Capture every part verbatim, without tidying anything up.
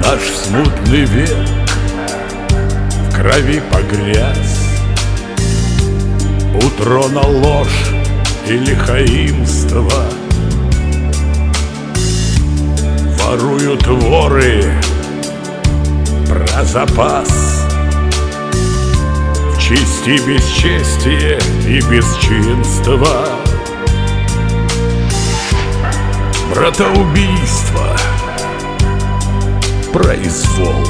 Наш смутный век в крови погряз, у трона ложь и лихаимство. Воруют воры про запас, в чести бесчестие и бесчинство. Братоубийство, произвол,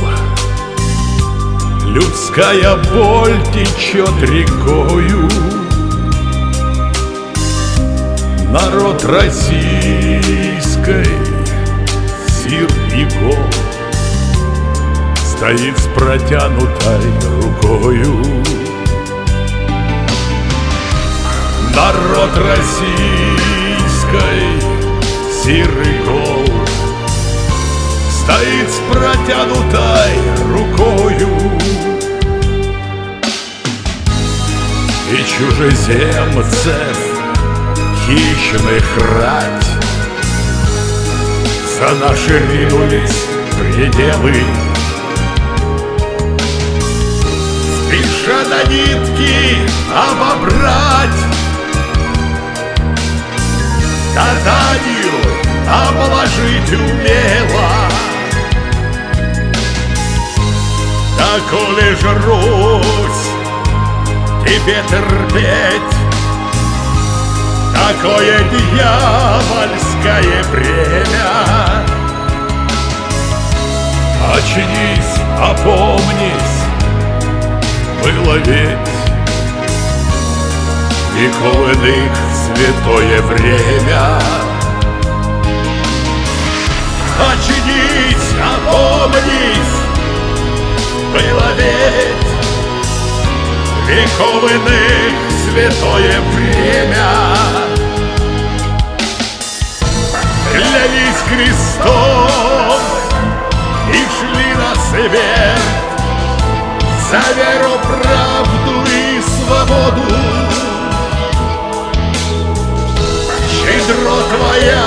людская боль течет рекою. Народ российской сир и гол стоит с протянутой рукою. Народ российской сир и гол стоит с протянутой рукою. И чужеземцев хищных рать за наши ринулись пределы, спеша на нитки обобрать, да данью обложить умело. Да коли ж, Русь, тебе терпеть такое дьявольское бремя, очнись, опомнись, было ведь веков иных святое время. Очнись, опомнись, было ведь веков иных святое время. Клялись крестом и шли на смерть за веру, правду и свободу. Щедро твоя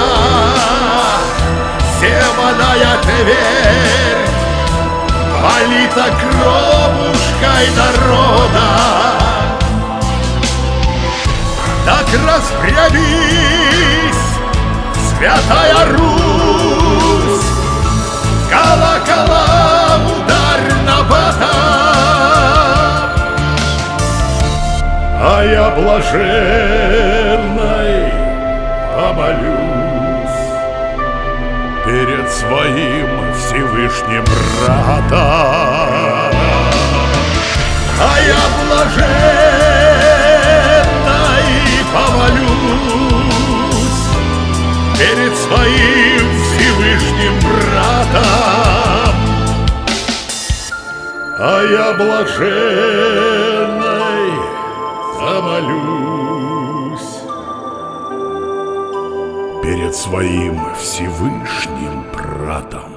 севаная твердь полита кровушкой народа. Так распрямись, святая Русь, колокола ударь набатом. А я блаженной помолюсь перед своим Всевышним братом. А я блаженной помолюсь перед своим Всевышним братом. А я блаженной помолюсь перед своим Всевышним братом.